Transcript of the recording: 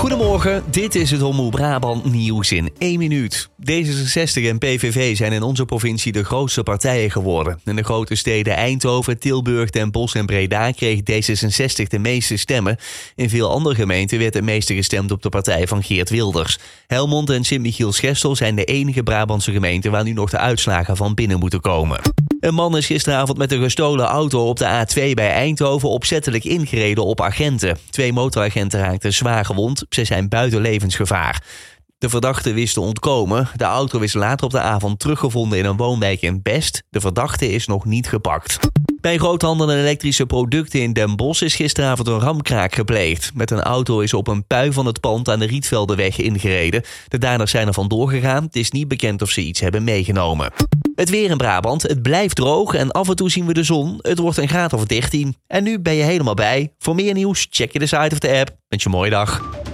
Goedemorgen, dit is het Omroep Brabant nieuws in 1 minuut. D66 en PVV zijn in onze provincie de grootste partijen geworden. In de grote steden Eindhoven, Tilburg, Den Bosch en Breda kreeg D66 de meeste stemmen. In veel andere gemeenten werd het meeste gestemd op de partij van Geert Wilders. Helmond en Sint-Michiels-Gestel zijn de enige Brabantse gemeenten waar nu nog de uitslagen van binnen moeten komen. Een man is gisteravond met een gestolen auto op de A2 bij Eindhoven opzettelijk ingereden op agenten. 2 motoragenten raakten zwaar gewond. Ze zijn buiten levensgevaar. De verdachte wist te ontkomen. De auto is later op de avond teruggevonden in een woonwijk in Best. De verdachte is nog niet gepakt. Bij groothandel en elektrische producten in Den Bosch is gisteravond een ramkraak gepleegd. Met een auto is op een pui van het pand aan de Rietveldenweg ingereden. De daders zijn er vandoor gegaan. Het is niet bekend of ze iets hebben meegenomen. Het weer in Brabant. Het blijft droog en af en toe zien we de zon. Het wordt een graad of 13. En nu ben je helemaal bij. Voor meer nieuws check je de site of de app. Wens je een mooie dag.